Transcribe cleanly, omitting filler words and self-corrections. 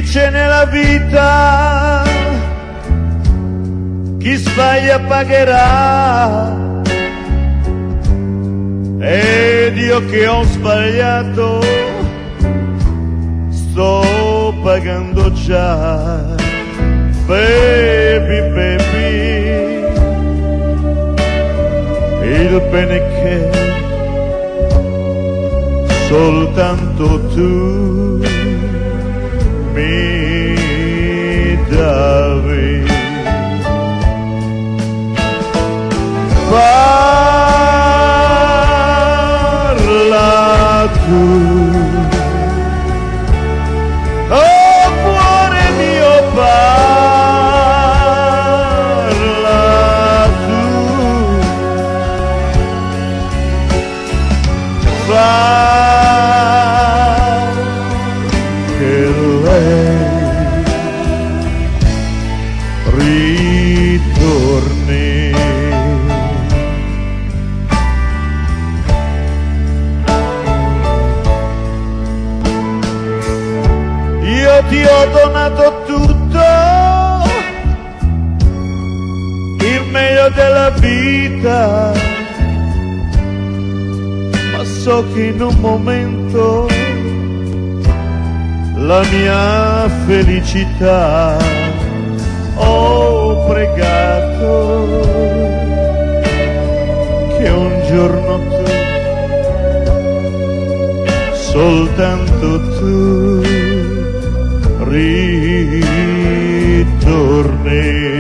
dice nella vita chi sbaglia pagherà, ed io che ho sbagliato sto pagando già. Baby, baby, il bene che soltanto tu mi davi. Parla tu, oh cuore mio, parla tu, che lei ritorni. Io ti ho donato tutto, il meglio della vita, ma so che in un momento la mia felicità ho pregato che un giorno tu, soltanto tu, ritorni.